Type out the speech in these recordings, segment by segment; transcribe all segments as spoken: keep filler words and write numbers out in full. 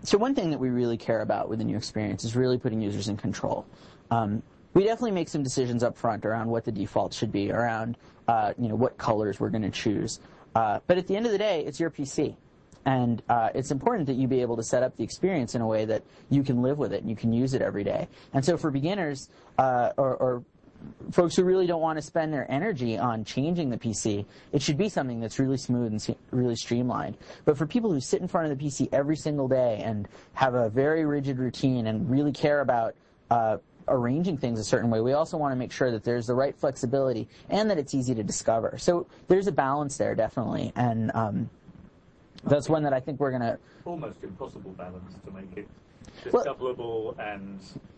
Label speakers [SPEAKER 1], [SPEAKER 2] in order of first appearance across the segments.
[SPEAKER 1] so one thing that we really care about with the new experience is really putting users in control. Um, we definitely make some decisions up front around what the default should be, around uh, you know, what colors we're going to choose. Uh, but at the end of the day, it's your P C. And uh, it's important that you be able to set up the experience in a way that you can live with it and you can use it every day. And so for beginners uh, or, or folks who really don't want to spend their energy on changing the P C, it should be something that's really smooth and really streamlined. But for people who sit in front of the P C every single day and have a very rigid routine and really care about uh, arranging things a certain way, we also want to make sure that there's the right flexibility and that it's easy to discover. So there's a balance there, definitely. And um, that's one that I think we're going to...
[SPEAKER 2] Almost impossible balance to make it
[SPEAKER 1] well,
[SPEAKER 2] discoverable and...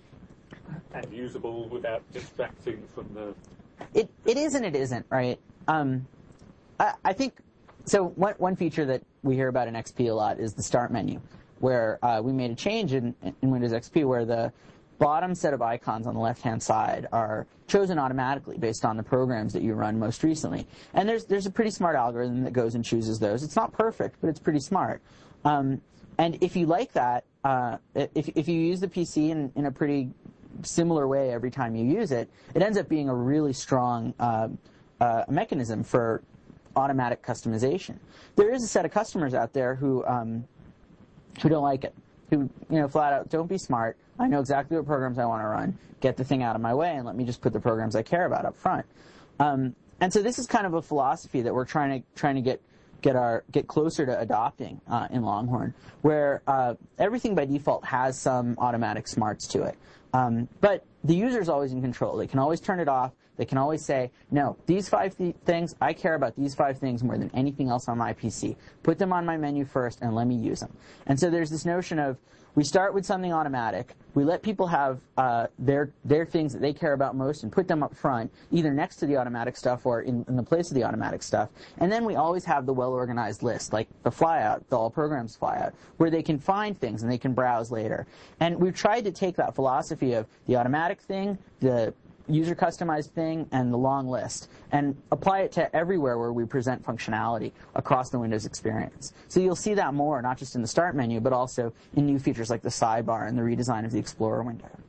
[SPEAKER 2] and usable without distracting from the...
[SPEAKER 1] It It is and it isn't, right? Um, I, I think... So one, one feature that we hear about in X P a lot is the Start menu, where uh, we made a change in, in Windows X P where the bottom set of icons on the left-hand side are chosen automatically based on the programs that you run most recently. And there's, there's a pretty smart algorithm that goes and chooses those. It's not perfect, but it's pretty smart. Um, and if you like that, uh, if, if you use the P C in, in a pretty similar way every time you use it, it ends up being a really strong uh, uh, mechanism for automatic customization. There is a set of customers out there who um, who don't like it, who you know flat out don't be smart. I know exactly what programs I want to run. Get the thing out of my way and let me just put the programs I care about up front. Um, and so this is kind of a philosophy that we're trying to trying to get get our get closer to adopting uh, in Longhorn, where uh, everything by default has some automatic smarts to it. Um, but the user is always in control. They can always turn it off. They can always say, no, these five th things, I care about these five things more than anything else on my P C. Put them on my menu first and let me use them. And so there's this notion of we start with something automatic. We let people have uh, their their things that they care about most and put them up front, either next to the automatic stuff or in, in the place of the automatic stuff. And then we always have the well-organized list, like the flyout, the all programs flyout, where they can find things and they can browse later. And we've tried to take that philosophy of the automatic thing, the user customized thing, and the long list, and apply it to everywhere where we present functionality across the Windows experience. So you'll see that more, not just in the Start menu, but also in new features like the sidebar and the redesign of the Explorer window.